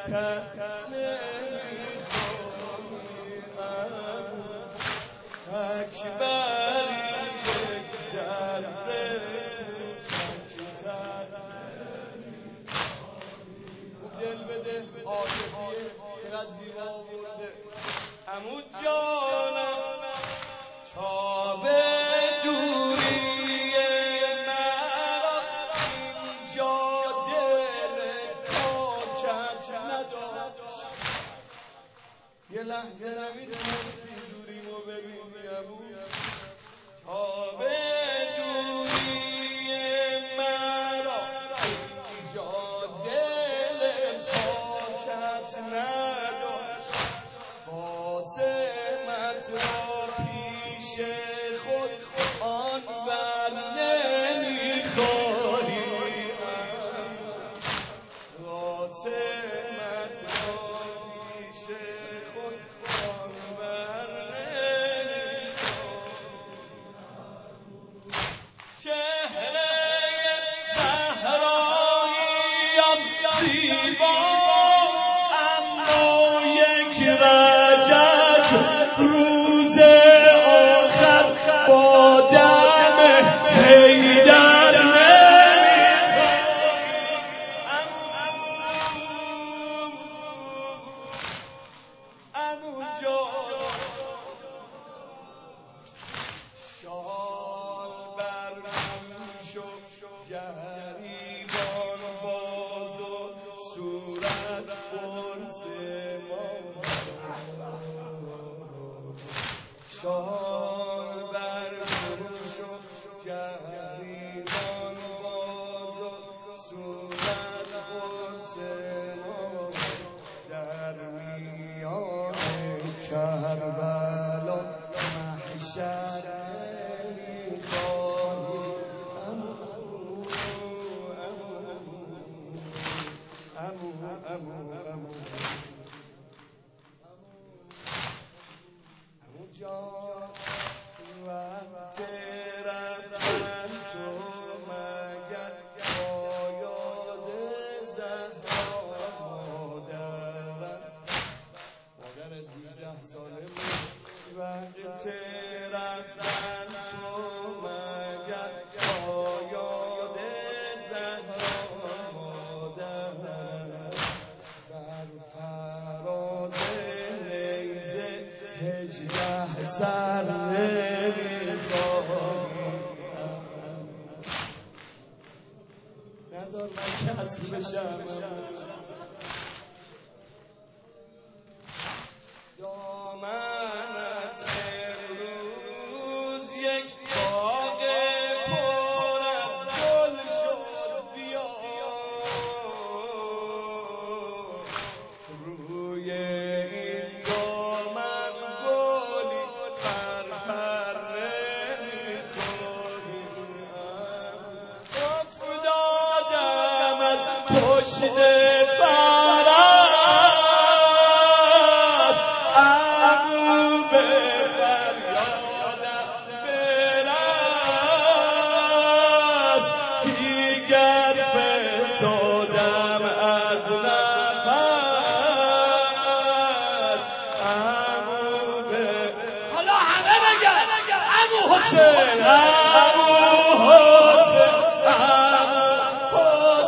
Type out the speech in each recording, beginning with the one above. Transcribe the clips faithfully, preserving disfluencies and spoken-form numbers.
اکبری یک ذره دل بده عاطفیه چقدر زیبا آورده عمو جانم تا به دوری مرا اینجا دل پاکت نداشت یه لحظه نمی‌تونستی دوریمو ببینی عمو تا به دوری مرا اینجا دل پاکت نداشت قاسمت را پیش خود آن بر نمیخوری قاسمت را پیش خود آن بر نمیخوری چهره زهراییم زیبا اما یک رجب روز آخر با دم حیدر نمیخوری عمو جان شال برم شو گریبان باز و صورت قرص ما شال برم شو گریبان باز و صورت قرص ما در میان کربلا محشر عمو جان وقت رفتن تو مگر با یاد زهرا مادرت مادرت هجده ساله بود وقت رفتن تو مگر با یاد زهرا مادرت بر فراز نیزه هجده سر نمیخوری نذار من کسب بشم دامنت امروز یک باغ پر از گل شد بیا روی این دامن گلی پر پر نمیخوری افتادم از پشت فرس عمو به فریادم برس دیگر فتادم از نفس عمو به حالا همه بگن عمو حسین عمو حسین عمو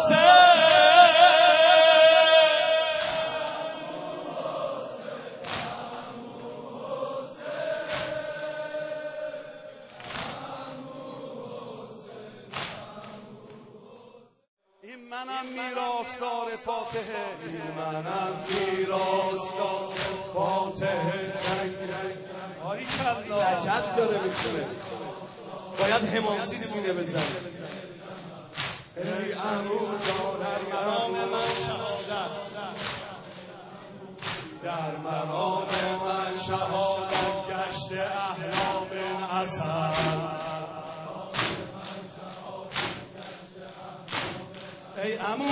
این منم میراثدار فاتحه این منم میراثدار فاتحه جنگ آری کلا عجز داره میکنه باید حماسی سینه بزنه ای عمو جان در مرام من شهادت در مرام من شهادت گشت احلام حسن ای عمو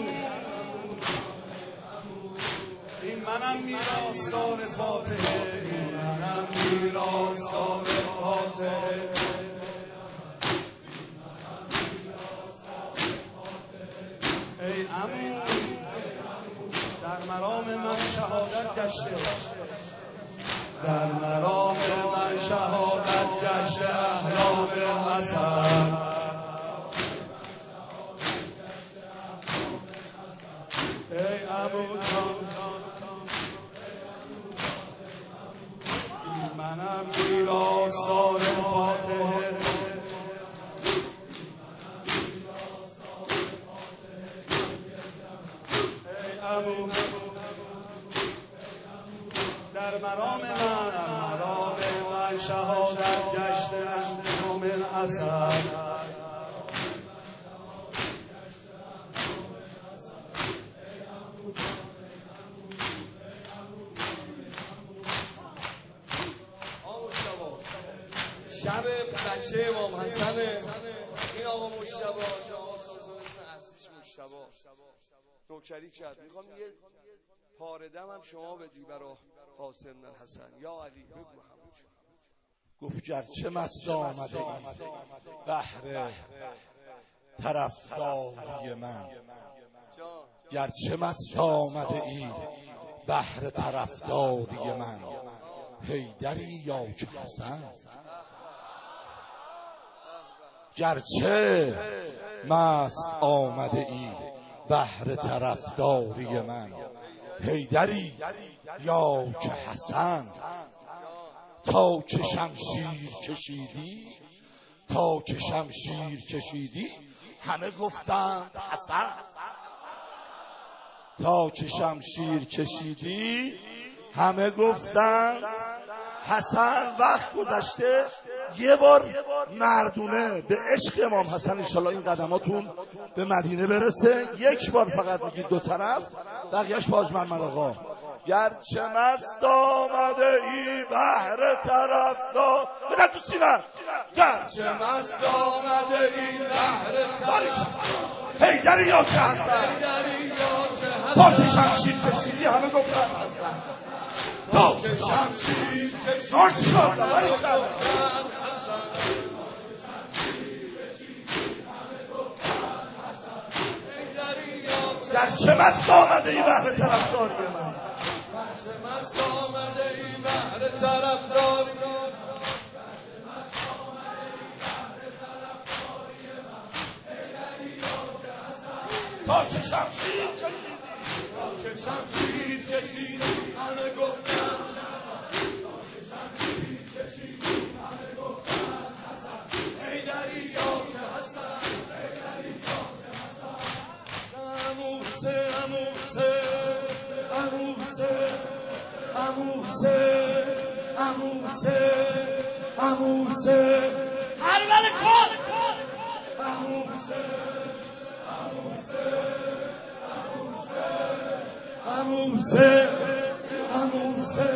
این منم میراثدار فاتحه این منم میراثدار فاتحه ای عمو در مرام من شهادت گشته در مرام من شهادت گشته احرام حسن ای ابو جان منم ویراستار فاتحه ای ابو در مرام من مرام من شهادت گشته احرام حسن شب بچه امام حسن این آقا مجتبی آقا سازمان اصلیش مجتبی نوکری کرد. میخوام یه پاره دم هم شما بدی برا قاسم الحسن. یا علی بگو محمود. گفت گرچه مست آمده ای بهر طرفداری من گرچه مست آمده ای بهر طرفداری من حیدری یا که حسن گرچه مست آمده ای بهر طرفداری من حیدری یا که حسن تا که شمشیر کشیدی تا که شمشیر کشیدی همه گفتند حسن تا که شمشیر کشیدی همه گفتند حسن. وقت گذشته یه بار مردونه به عشق امام حسن انشالله این قدماتون به مدینه برسه. یک بار فقط میگید دو طرف بقیهش باج محمد آقا. گرچه مست آمده ای بهر طرفدار بدن تو سینه گرچه مست آمده ای بهر طرفدار حیدری یا که حسن تا که شمشیر کشیدی همه گفتن حسن تا که شمشیر کشیدی همه گفتن گرچه مست آمده ای بهر طرفداری من گرچه مست آمده ای بهر طرفداری من تا که شمشیر کشیدی تا که شمشیر کشیدی همه گفتن تا که شمشیر کشیدی همه گفتن حسن حیدری یا که حسن حیدری یا که حسن اموسه اموسه اموسه اموسه اموسه اموسه هر ولی کن اموسه اموسه اموسه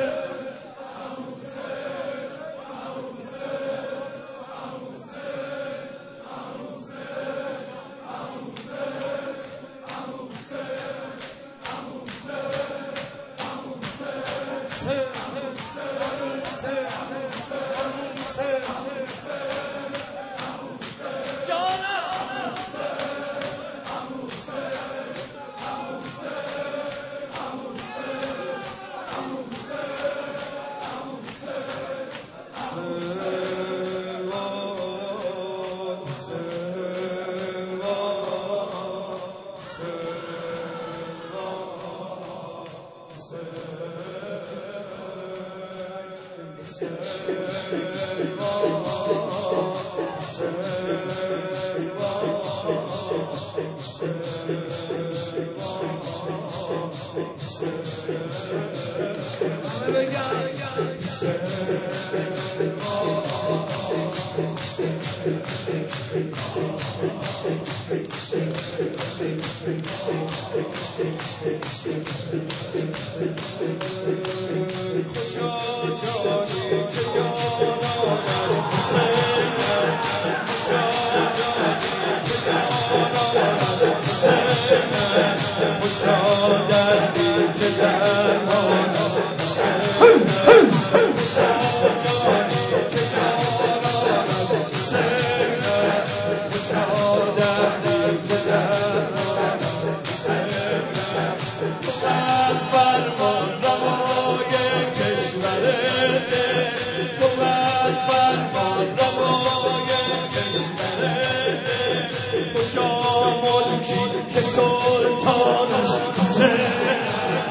فرمان روای کشور ده بود فرمان روای کشور ده خوشا ملکی که سلطانش حسین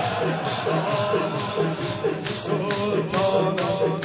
سلطانش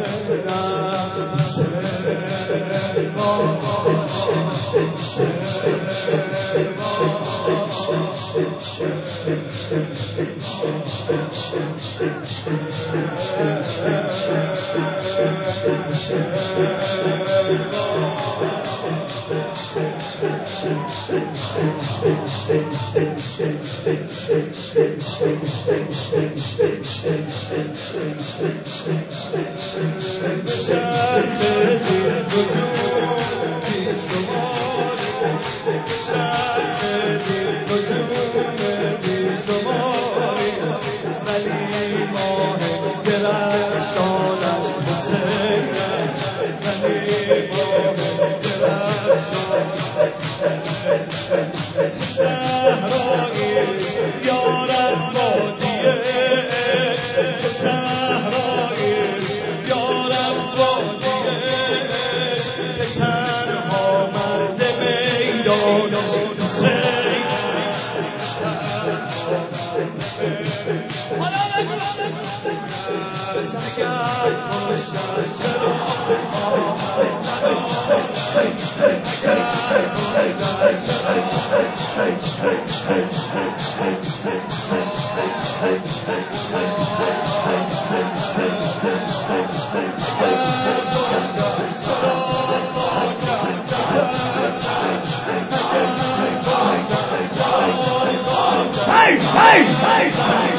Hey, hey, hey, hey.